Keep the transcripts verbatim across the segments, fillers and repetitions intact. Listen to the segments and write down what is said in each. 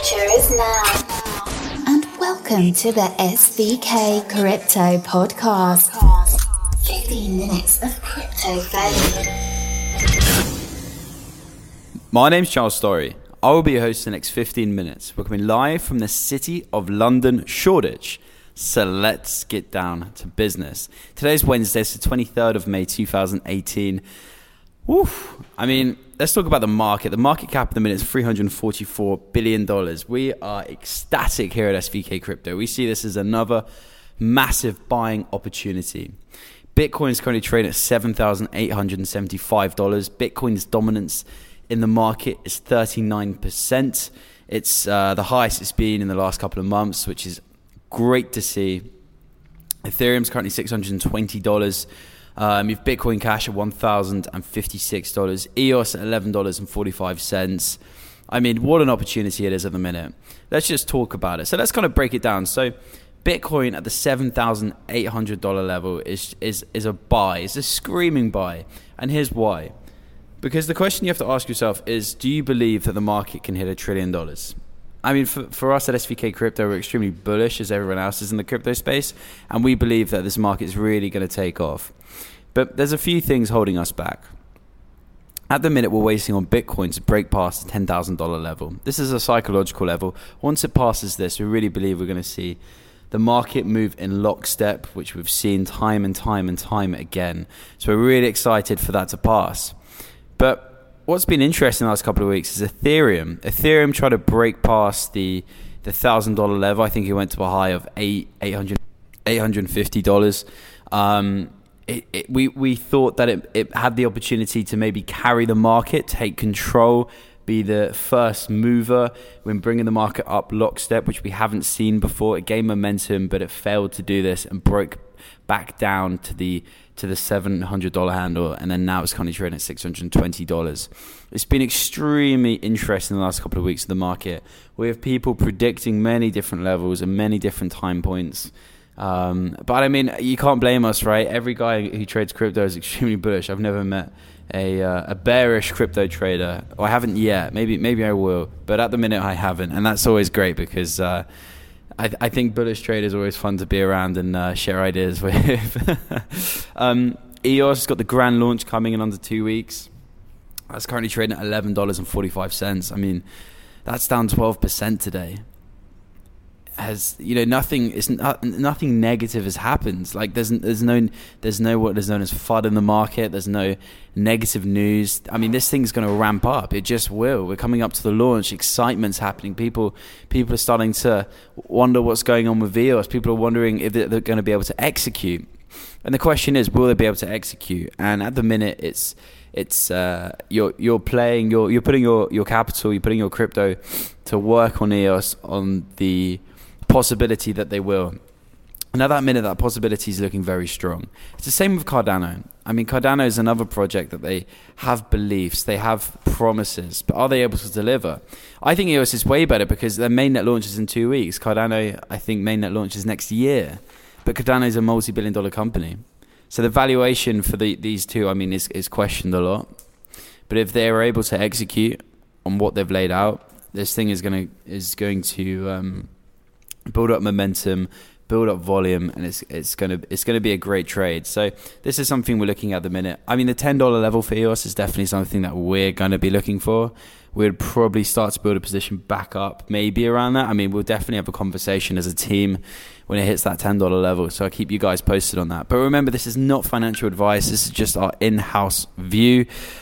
future is now. And welcome to the S V K Crypto Podcast. fifteen minutes of crypto value. My name's Charles Story. I will be your host for the next fifteen minutes. We're coming live from the city of London, Shoreditch. So let's get down to business. Today's Wednesday, it's the twenty-third of May, two thousand eighteen. Woof. I mean, let's talk about the market. The market cap at the minute is three hundred forty-four billion dollars. We are ecstatic here at S V K Crypto. We see this as another massive buying opportunity. Bitcoin is currently trading at seven thousand eight hundred seventy-five dollars. Bitcoin's dominance in the market is thirty-nine percent. It's uh, the highest it's been in the last couple of months, which is great to see. Ethereum's currently six hundred twenty dollars. Um, you've Bitcoin Cash at one thousand fifty-six dollars. E O S at eleven dollars and forty-five cents. I mean, what an opportunity it is at the minute. Let's just talk about it. So let's kind of break it down. So Bitcoin at the seven thousand eight hundred dollars level is, is, is a buy. It's a screaming buy. And here's why. Because the question you have to ask yourself is, do you believe that the market can hit a trillion dollars? I mean, for, for us at S V K Crypto, we're extremely bullish as everyone else is in the crypto space. And we believe that this market is really going to take off. But there's a few things holding us back. At the minute, we're waiting on Bitcoin to break past the ten thousand dollars level. This is a psychological level. Once it passes this, we really believe we're going to see the market move in lockstep, which we've seen time and time and time again. So we're really excited for that to pass. But what's been interesting the last couple of weeks is Ethereum. Ethereum tried to break past the the one thousand dollars level. I think it went to a high of eight, eight hundred, eight hundred fifty dollars. Um, it, it, we, we thought that it, it had the opportunity to maybe carry the market, take control, be the first mover when bringing the market up lockstep, which we haven't seen before. It gained momentum, but it failed to do this and broke back down to the to the seven hundred dollars handle, and then now it's currently trading at six hundred twenty dollars. It's been extremely interesting in the last couple of weeks of the market. We have people predicting many different levels and many different time points. Um, but I mean, you can't blame us, right? Every guy who trades crypto is extremely bullish. I've never met a uh, a bearish crypto trader. Or I haven't yet. Maybe maybe I will, but at the minute I haven't, and that's always great because uh, I, I think bullish traders are always fun to be around and uh, share ideas with. um, E O S has got the grand launch coming in under two weeks. That's currently trading at eleven dollars and forty-five cents. I mean, that's down twelve percent today. Has you know nothing is nothing negative has happened. Like there's there's no there's no what is known as FUD in the market. There's no negative news. I mean, this thing's going to ramp up. It just will. We're coming up to the launch. Excitement's happening. People people are starting to wonder what's going on with E O S. People are wondering if they're going to be able to execute. And the question is, will they be able to execute? And at the minute, it's it's uh, you're you're playing you're you're putting your your capital, you're putting your crypto to work on E O S on the possibility that they will. And at that minute, that possibility is looking very strong. It's the same with Cardano. I mean, Cardano is another project that they have beliefs, they have promises, but are they able to deliver? I think E O S is way better because their mainnet launches in two weeks. Cardano, I think mainnet launches next year, but Cardano is a multi-billion dollar company. So the valuation for the, these two, I mean, is, is questioned a lot. But if they are able to execute on what they've laid out, this thing is going to is going to um, build up momentum, build up volume, and it's it's going to it's going to be a great trade. So this is something we're looking at the minute. I mean, the ten dollars level for E O S is definitely something that we're going to be looking for. We'd probably start to build a position back up, maybe around that. I mean, we'll definitely have a conversation as a team when it hits that ten dollars level. So I'll keep you guys posted on that. But remember, this is not financial advice. This is just our in-house view.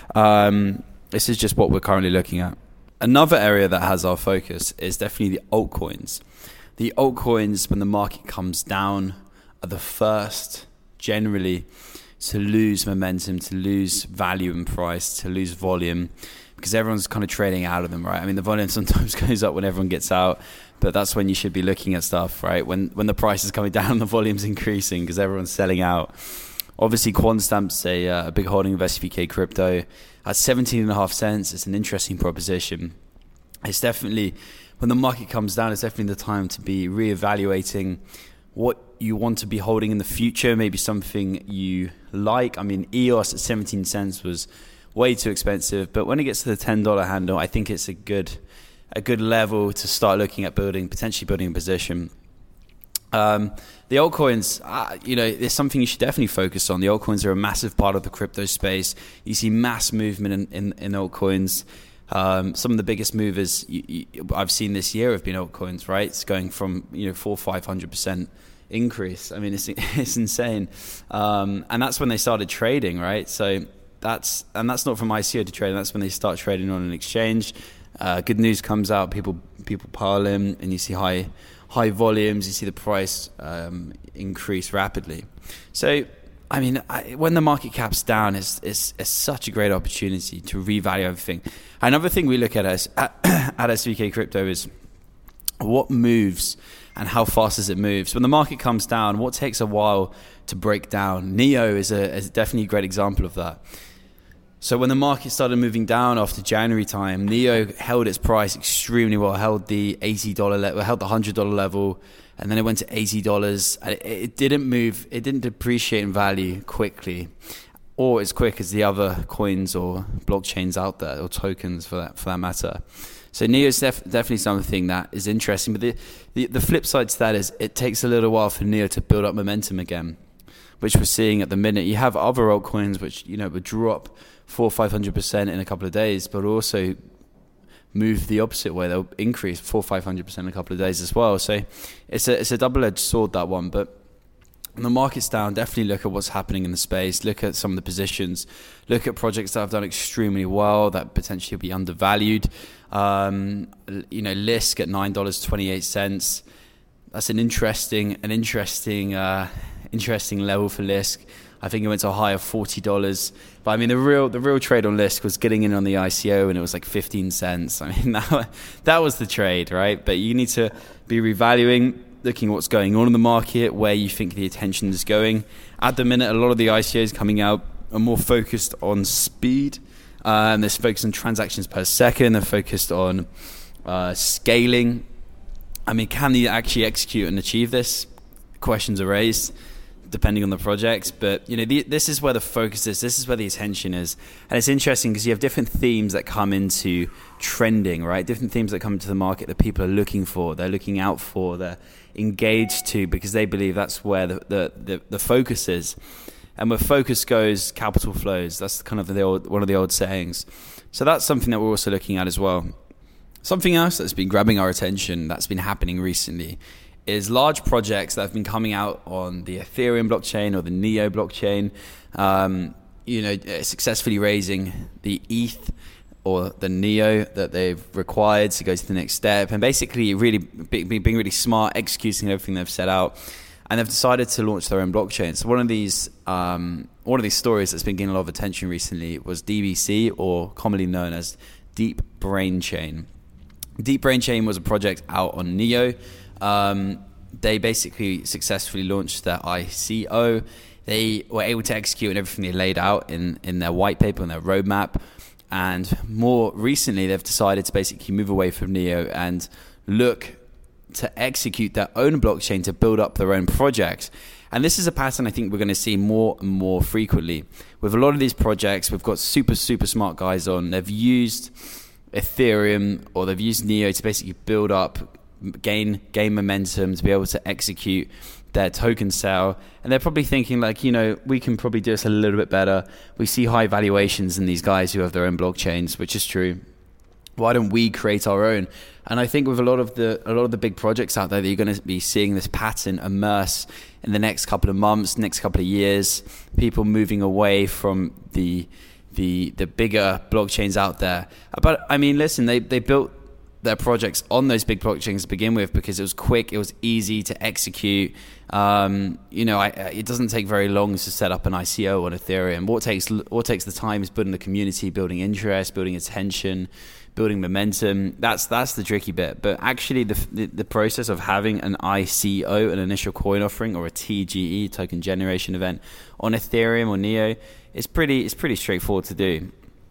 Um, this is just what we're currently looking at. Another area that has our focus is definitely the altcoins. The altcoins, when the market comes down, are the first generally to lose momentum, to lose value and price, to lose volume, because everyone's kind of trading out of them, right? I mean, the volume sometimes goes up when everyone gets out, but that's when you should be looking at stuff, right? When when the price is coming down, the volume's increasing because everyone's selling out. Obviously, Quantstamp's a, uh, a big holding of S V K Crypto at seventeen and a half cents. It's an interesting proposition. It's definitely, when the market comes down, it's definitely the time to be reevaluating what you want to be holding in the future, maybe something you like. I mean, E O S at seventeen cents was way too expensive, but when it gets to the ten dollars handle, I think it's a good a good level to start looking at building, potentially building a position. Um, the altcoins, uh, you know, there's something you should definitely focus on. The altcoins are a massive part of the crypto space. You see mass movement in, in, in altcoins. Um, some of the biggest movers you, you, I've seen this year have been altcoins, right? It's going from, you know, four, five hundred percent increase. I mean, it's it's insane. Um, and that's when they started trading, right? So that's, and that's not from I C O to trading. That's when they start trading on an exchange. Uh, good news comes out, people people pile in, and you see high high volumes. You see the price um, increase rapidly. So, I mean, I, when the market cap's down, it's, it's it's such a great opportunity to revalue everything. Another thing we look at as at, at S V K Crypto is what moves and how fast does it move. So when the market comes down, what takes a while to break down? Neo is a is definitely a great example of that. So when the market started moving down after January time, Neo held its price extremely well, held the eighty dollars level, held the one hundred dollars level, and then it went to eighty dollars. It, it didn't move, it didn't depreciate in value quickly, or as quick as the other coins or blockchains out there, or tokens for that for that matter. So Neo is def- definitely something that is interesting, but the, the the flip side to that is it takes a little while for Neo to build up momentum again, which we're seeing at the minute. You have other altcoins which, you know, would drop four or five hundred percent in a couple of days, but also move the opposite way. They'll increase four or five hundred percent in a couple of days as well. So it's a it's a double-edged sword, that one. But when the market's down, definitely look at what's happening in the space. Look at some of the positions. Look at projects that have done extremely well that potentially will be undervalued. Um, you know, Lisk at nine dollars and twenty-eight cents. That's an interesting an interesting uh, interesting level for Lisk. I think it went to a high of forty dollars. But I mean, the real the real trade on Lisk was getting in on the I C O, and it was like fifteen cents. I mean, that, that was the trade, right? But you need to be revaluing, looking at what's going on in the market, where you think the attention is going. At the minute, a lot of the I C Os coming out are more focused on speed. Um, they're focused on transactions per second. They're focused on uh, scaling. I mean, can they actually execute and achieve this? Questions are raised, depending on the projects. But, you know, the, this is where the focus is. This is where the attention is. And it's interesting because you have different themes that come into trending, right? Different themes that come into the market that people are looking for, they're looking out for, they're engaged to, because they believe that's where the, the, the, the focus is. And where focus goes, capital flows. That's kind of the old, one of the old sayings. So that's something that we're also looking at as well. Something else that's been grabbing our attention, that's been happening recently, is large projects that have been coming out on the Ethereum blockchain or the Neo blockchain, um, you know, successfully raising the E T H or the Neo that they've required to go to the next step, and basically really being really smart, executing everything they've set out, and they've decided to launch their own blockchain. So one of these um, one of these stories that's been getting a lot of attention recently was D B C, or commonly known as Deep Brain Chain. Deep Brain Chain was a project out on Neo. Um, they basically successfully launched their I C O. They were able to execute on everything they laid out in, in their white paper and their roadmap. And more recently, they've decided to basically move away from Neo and look to execute their own blockchain to build up their own projects. And this is a pattern I think we're going to see more and more frequently. With a lot of these projects, we've got super, super smart guys on. They've used Ethereum or they've used Neo to basically build up, gain gain momentum to be able to execute their token sale. And they're probably thinking like, you know, we can probably do this a little bit better. We see high valuations in these guys who have their own blockchains, which is true. Why don't we create our own? And I think with a lot of the a lot of the big projects out there, that you're going to be seeing this pattern immerse in the next couple of months, next couple of years. People moving away from the the the bigger blockchains out there. But I mean, listen, they they built their projects on those big blockchains to begin with because it was quick, it was easy to execute. Um, you know, I, it doesn't take very long to set up an I C O on Ethereum. What takes what takes the time is building the community, building interest, building attention, building momentum. That's that's the tricky bit. But actually, the, the the process of having an I C O, an initial coin offering, or a T G E, token generation event, on Ethereum or Neo, is pretty it's pretty straightforward to do.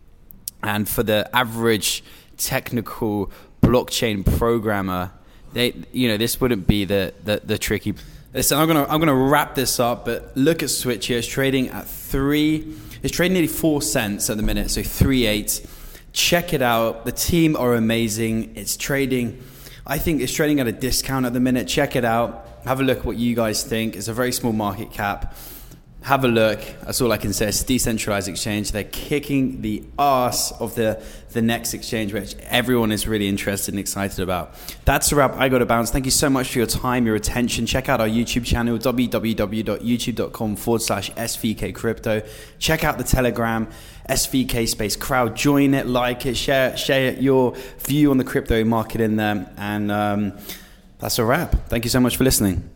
And for the average technical blockchain programmer, they you know this wouldn't be the the, the tricky. Listen, I'm gonna I'm gonna wrap this up, but look at Switch here. It's trading at three. It's trading nearly four cents at the minute, so three eight. Check it out. The team are amazing. It's trading. I think it's trading at a discount at the minute. Check it out. Have a look at what you guys think. It's a very small market cap. Have a look. That's all I can say. It's a decentralized exchange. They're kicking the ass of the, the next exchange, which everyone is really interested and excited about. That's a wrap. I Gotta Bounce. Thank you so much for your time, your attention. Check out our YouTube channel, www.youtube.com forward slash SVK Crypto. Check out the Telegram, S V K Space Crowd. Join it, like it, share, share your view on the crypto market in there. And um, that's a wrap. Thank you so much for listening.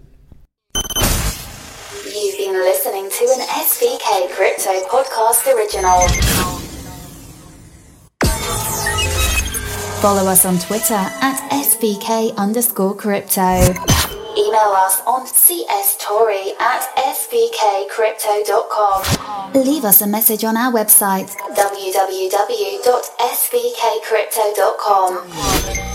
You've been listening to an S V K Crypto Podcast original. Follow us on Twitter at S V K underscore crypto. Email us on cstori at s v k crypto dot com. Leave us a message on our website w w w dot s v k crypto dot com.